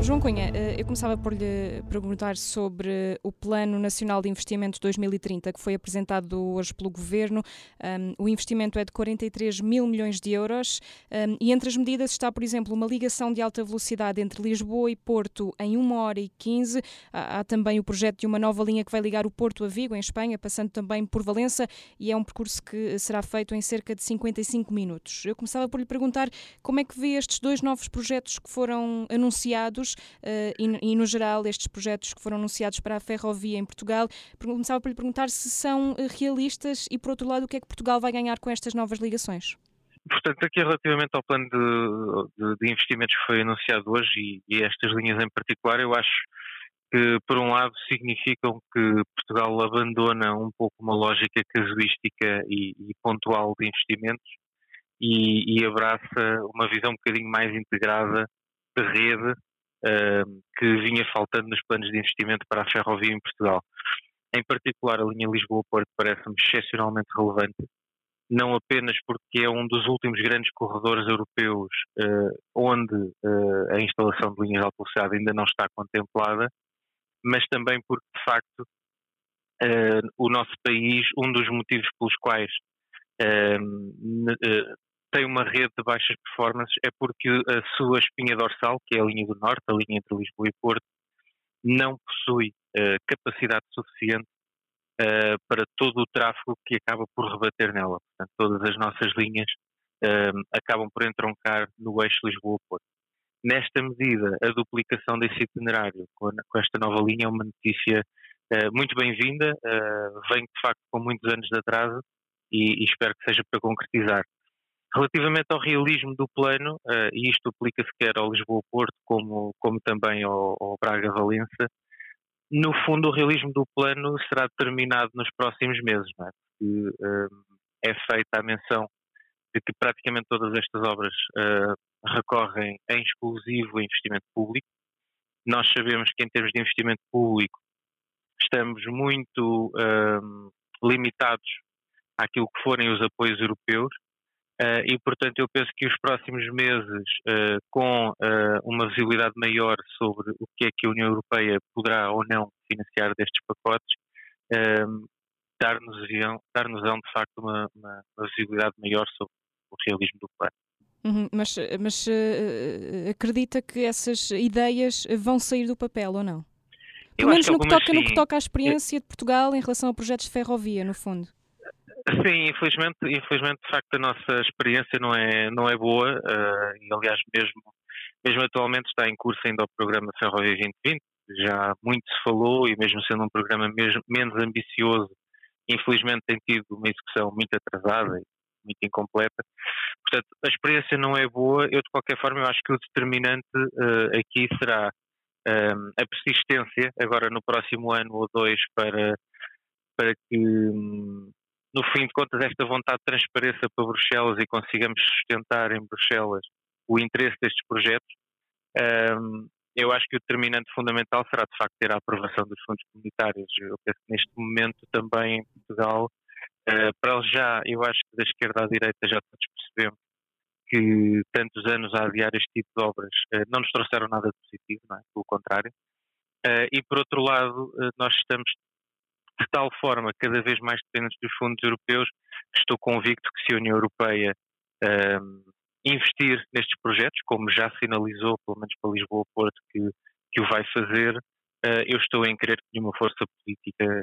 João Cunha, eu começava por lhe perguntar sobre o Plano Nacional de Investimentos 2030, que foi apresentado hoje pelo Governo. O investimento é de 43 mil milhões de euros e entre as medidas está, por exemplo, uma ligação de alta velocidade entre Lisboa e Porto em 1h15. Há também o projeto de uma nova linha que vai ligar o Porto a Vigo, em Espanha, passando também por Valença, e é um percurso que será feito em cerca de 55 minutos. Eu começava por lhe perguntar como é que vê estes dois novos projetos que foram anunciados e, no geral, estes projetos que foram anunciados para a ferrovia em Portugal. Começava por lhe perguntar se são realistas e, por outro lado, o que é que Portugal vai ganhar com estas novas ligações? Portanto, aqui relativamente ao plano de investimentos que foi anunciado hoje e estas linhas em particular, eu acho que, por um lado, significam que Portugal abandona um pouco uma lógica casuística e pontual de investimentos e abraça uma visão um bocadinho mais integrada de rede que vinha faltando nos planos de investimento para a ferrovia em Portugal. Em particular, a linha Lisboa-Porto parece-me excepcionalmente relevante, não apenas porque é um dos últimos grandes corredores europeus onde a instalação de linhas de alta velocidade ainda não está contemplada, mas também porque, de facto, o nosso país, um dos motivos pelos quais tem uma rede de baixas performances é porque a sua espinha dorsal, que é a linha do Norte, a linha entre Lisboa e Porto, não possui capacidade suficiente para todo o tráfego que acaba por rebater nela. Portanto, todas as nossas linhas acabam por entroncar no eixo Lisboa-Porto. Nesta medida, a duplicação desse itinerário com esta nova linha é uma notícia muito bem-vinda, vem de facto com muitos anos de atraso e espero que seja para concretizar. Relativamente ao realismo do plano, e isto aplica-se quer ao Lisboa-Porto como também ao Braga-Valença, no fundo o realismo do plano será determinado nos próximos meses, não é? Porque é feita a menção de que praticamente todas estas obras recorrem em exclusivo a investimento público. Nós sabemos que em termos de investimento público estamos muito limitados àquilo que forem os apoios europeus. E, portanto, eu penso que os próximos meses, com uma visibilidade maior sobre o que é que a União Europeia poderá ou não financiar destes pacotes, dar-nos-ão, de facto, uma visibilidade maior sobre o realismo do plano. Mas acredita que essas ideias vão sair do papel ou não? Pelo menos no que toca à experiência de Portugal em relação a projetos de ferrovia, no fundo. Sim, infelizmente, de facto, a nossa experiência não é boa e, aliás, mesmo atualmente está em curso ainda o programa Ferrovia 2020. Já muito se falou e, mesmo sendo um programa menos ambicioso, infelizmente tem tido uma execução muito atrasada e muito incompleta. Portanto, a experiência não é boa. Eu, de qualquer forma, eu acho que o determinante aqui será a persistência, agora no próximo ano ou dois, para que, no fim de contas, esta vontade de transpareça para Bruxelas e consigamos sustentar em Bruxelas o interesse destes projetos. Eu acho que o determinante fundamental será, de facto, ter a aprovação dos fundos comunitários. Eu penso que neste momento também em Portugal, para já, eu acho que da esquerda à direita já todos percebemos que tantos anos a adiar este tipo de obras não nos trouxeram nada de positivo, não é? Pelo contrário. E, por outro lado, nós estamos de tal forma cada vez mais dependentes dos fundos europeus, que estou convicto que se a União Europeia investir nestes projetos, como já sinalizou, pelo menos para Lisboa-Porto, que o vai fazer, eu estou em crer que nenhuma força política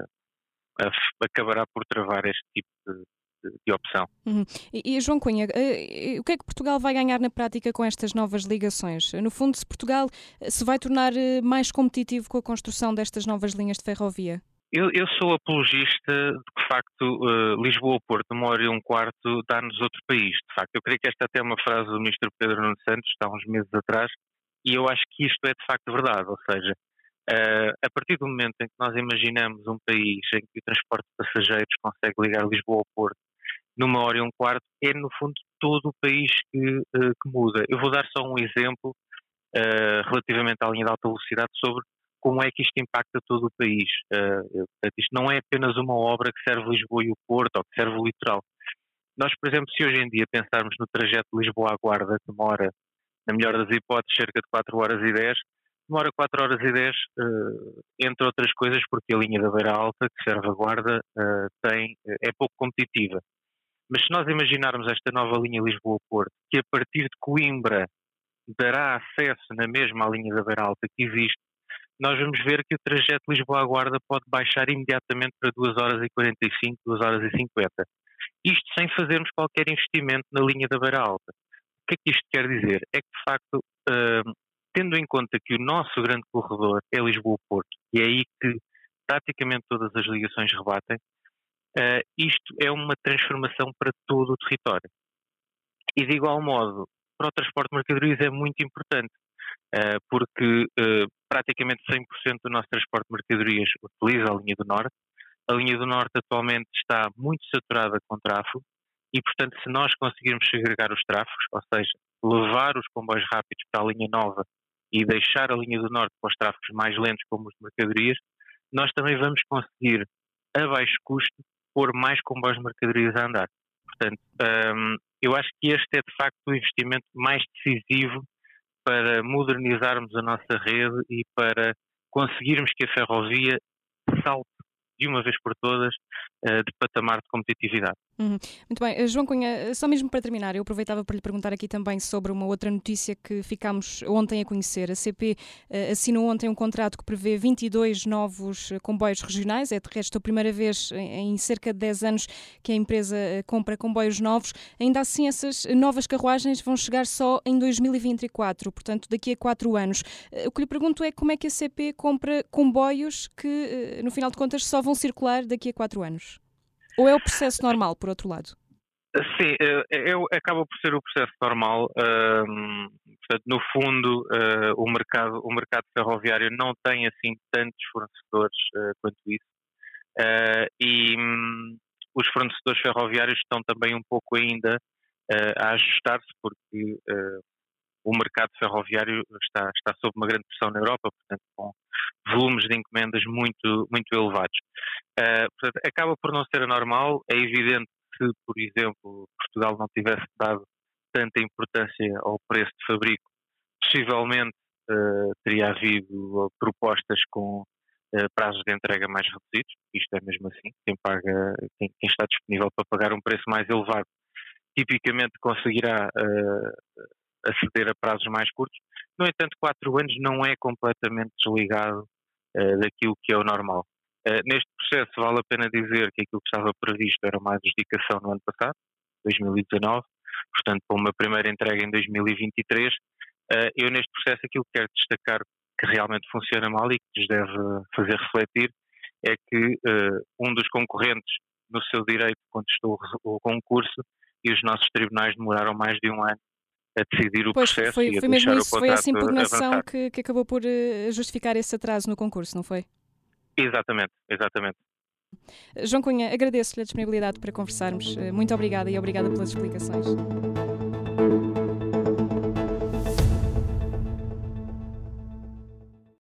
acabará por travar este tipo de opção. E João Cunha, o que é que Portugal vai ganhar na prática com estas novas ligações? No fundo, se Portugal se vai tornar mais competitivo com a construção destas novas linhas de ferrovia? Eu sou apologista de que, de facto, Lisboa-Porto, 1h15, dá-nos outro país. De facto, eu creio que esta até é uma frase do Ministro Pedro Nuno Santos, há uns meses atrás, e eu acho que isto é de facto verdade. Ou seja, a partir do momento em que nós imaginamos um país em que o transporte de passageiros consegue ligar Lisboa ao Porto numa hora e um quarto, é no fundo todo o país que muda. Eu vou dar só um exemplo relativamente à linha de alta velocidade sobre como é que isto impacta todo o país. Isto não é apenas uma obra que serve Lisboa e o Porto, ou que serve o litoral. Nós, por exemplo, se hoje em dia pensarmos no trajeto de Lisboa à Guarda, que demora na melhor das hipóteses, cerca de 4 horas e 10. Demora 4 horas e 10, entre outras coisas, porque a linha da Beira Alta, que serve a Guarda, é pouco competitiva. Mas se nós imaginarmos esta nova linha Lisboa-Porto, que a partir de Coimbra dará acesso na mesma à linha da Beira Alta que existe, nós vamos ver que o trajeto Lisboa-Guarda pode baixar imediatamente para 2 horas e 45, 2 horas e 50. Isto sem fazermos qualquer investimento na linha da Beira Alta. O que é que isto quer dizer? É que, de facto, tendo em conta que o nosso grande corredor é Lisboa-Porto, e é aí que praticamente todas as ligações rebatem, isto é uma transformação para todo o território. E de igual modo, para o transporte de mercadorias é muito importante, porque praticamente 100% do nosso transporte de mercadorias utiliza a linha do Norte. A linha do Norte atualmente está muito saturada com tráfego e, portanto, se nós conseguirmos segregar os tráfegos, ou seja, levar os comboios rápidos para a linha nova e deixar a linha do Norte para os tráfegos mais lentos, como os de mercadorias, nós também vamos conseguir, a baixo custo, pôr mais comboios de mercadorias a andar. Portanto, eu acho que este é, de facto, o investimento mais decisivo para modernizarmos a nossa rede e para conseguirmos que a ferrovia salte de uma vez por todas de patamar de competitividade. Muito bem. João Cunha, só mesmo para terminar, eu aproveitava para lhe perguntar aqui também sobre uma outra notícia que ficámos ontem a conhecer. A CP assinou ontem um contrato que prevê 22 novos comboios regionais. É de resto a primeira vez em cerca de 10 anos que a empresa compra comboios novos. Ainda assim, essas novas carruagens vão chegar só em 2024, portanto daqui a 4 anos. O que lhe pergunto é como é que a CP compra comboios que, no final de contas, só vão circular daqui a 4 anos? Ou é o processo normal, por outro lado? Sim, acaba por ser o processo normal. Portanto, no fundo, o mercado ferroviário não tem assim tantos fornecedores quanto isso. E os fornecedores ferroviários estão também um pouco ainda a ajustar-se, porque o mercado ferroviário está sob uma grande pressão na Europa, portanto, com volumes de encomendas muito, muito elevados. Portanto, acaba por não ser anormal. É evidente que, se, por exemplo, Portugal não tivesse dado tanta importância ao preço de fabrico, possivelmente teria havido propostas com prazos de entrega mais reduzidos. Isto é mesmo assim. Quem está disponível para pagar um preço mais elevado, tipicamente conseguirá aceder a prazos mais curtos. No entanto, 4 anos não é completamente desligado daquilo que é o normal. Neste processo vale a pena dizer que aquilo que estava previsto era uma adjudicação no ano passado, 2019, portanto para uma primeira entrega em 2023. Eu neste processo aquilo que quero destacar que realmente funciona mal e que nos deve fazer refletir é que um dos concorrentes no seu direito contestou o concurso e os nossos tribunais demoraram mais de um ano a decidir o processo foi e a mesmo deixar isso, o contrato foi essa impugnação avançar. que acabou por justificar esse atraso no concurso, não foi? Exatamente. João Cunha, agradeço-lhe a disponibilidade para conversarmos. Muito obrigada e obrigada pelas explicações.